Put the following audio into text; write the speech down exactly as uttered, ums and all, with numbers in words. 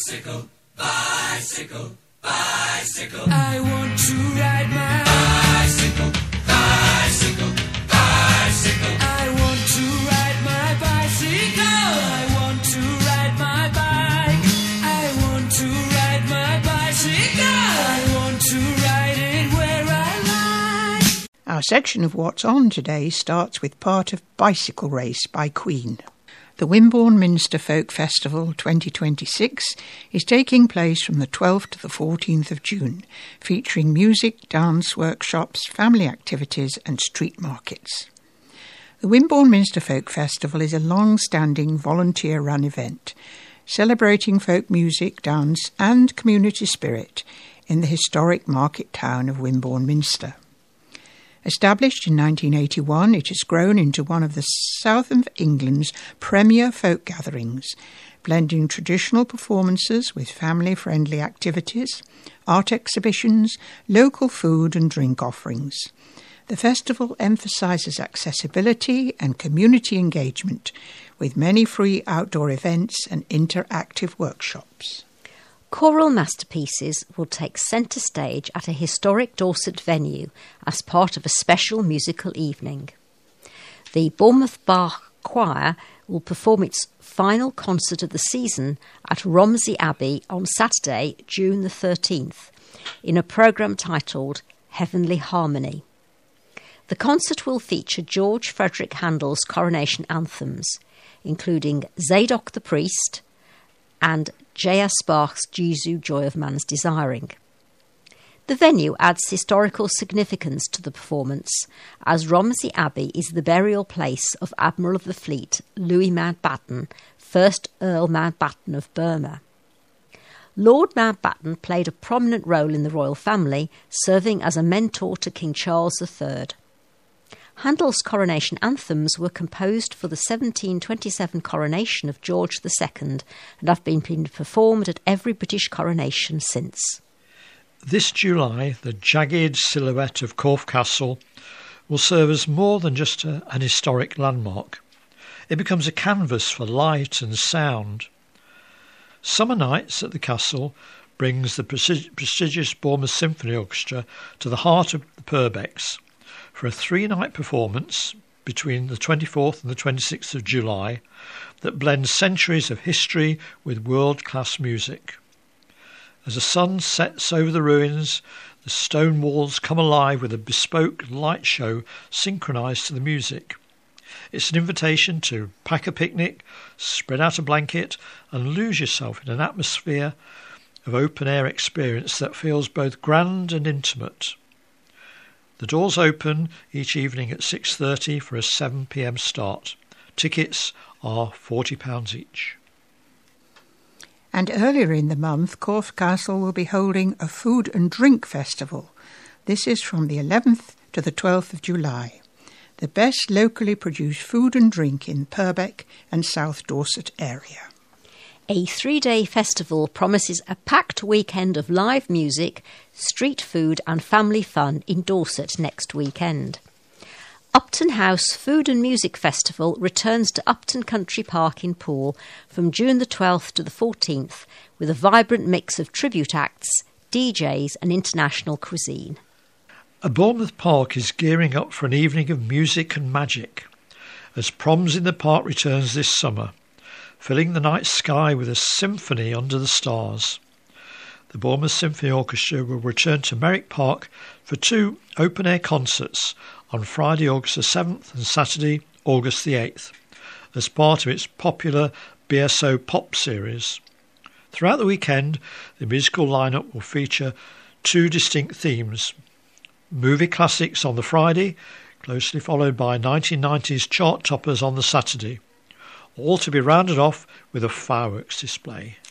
Bicycle, bicycle, bicycle. I want to ride my bicycle, bicycle, bicycle. I want to ride my bicycle. I want to ride my bike. I want to ride my bicycle. I want to ride it where I like. Our section of What's On today starts with part of Bicycle Race by Queen. The Wimborne Minster Folk Festival twenty twenty-six is taking place from the twelfth to the fourteenth of June, featuring music, dance, workshops, family activities and street markets. The Wimborne Minster Folk Festival is a long-standing volunteer-run event, celebrating folk music, dance and community spirit in the historic market town of Wimborne Minster. Established in nineteen eighty-one, it has grown into one of the south of England's premier folk gatherings, blending traditional performances with family-friendly activities, art exhibitions, local food and drink offerings. The festival emphasises accessibility and community engagement, with many free outdoor events and interactive workshops. Choral masterpieces will take centre stage at a historic Dorset venue as part of a special musical evening. The Bournemouth Bar Choir will perform its final concert of the season at Romsey Abbey on Saturday, June the thirteenth, in a programme titled Heavenly Harmony. The concert will feature George Frederick Handel's coronation anthems, including Zadok the Priest and J S Bach's Jesu, Joy of Man's Desiring. The venue adds historical significance to the performance, as Romsey Abbey is the burial place of Admiral of the Fleet Louis Mountbatten, first Earl Mountbatten of Burma. Lord Mountbatten played a prominent role in the royal family, serving as a mentor to King Charles the Third. Handel's coronation anthems were composed for the seventeen twenty-seven coronation of George the Second and have been performed at every British coronation since. This July, the jagged silhouette of Corfe Castle will serve as more than just a, an historic landmark. It becomes a canvas for light and sound. Summer Nights at the Castle brings the prestigious Bournemouth Symphony Orchestra to the heart of the Purbecks for a three-night performance between the twenty-fourth and the twenty-sixth of July that blends centuries of history with world-class music. As the sun sets over the ruins, the stone walls come alive with a bespoke light show synchronised to the music. It's an invitation to pack a picnic, spread out a blanket and lose yourself in an atmosphere of open-air experience that feels both grand and intimate. The doors open each evening at six thirty for a seven p m start. Tickets are forty pounds each. And earlier in the month, Corfe Castle will be holding a food and drink festival. This is from the eleventh to the twelfth of July. The best locally produced food and drink in Purbeck and South Dorset area. A three-day festival promises a packed weekend of live music, street food and family fun in Dorset next weekend. Upton House Food and Music Festival returns to Upton Country Park in Poole from June the twelfth to the fourteenth with a vibrant mix of tribute acts, D Js and international cuisine. A Bournemouth Park is gearing up for an evening of music and magic as Proms in the Park returns this summer, filling the night sky with a symphony under the stars. The Bournemouth Symphony Orchestra will return to Merrick Park for two open-air concerts on Friday, August the seventh and Saturday, August the eighth, as part of its popular B S O Pop series. Throughout the weekend, the musical lineup will feature two distinct themes: movie classics on the Friday, closely followed by nineteen nineties chart toppers on the Saturday, all to be rounded off with a fireworks display.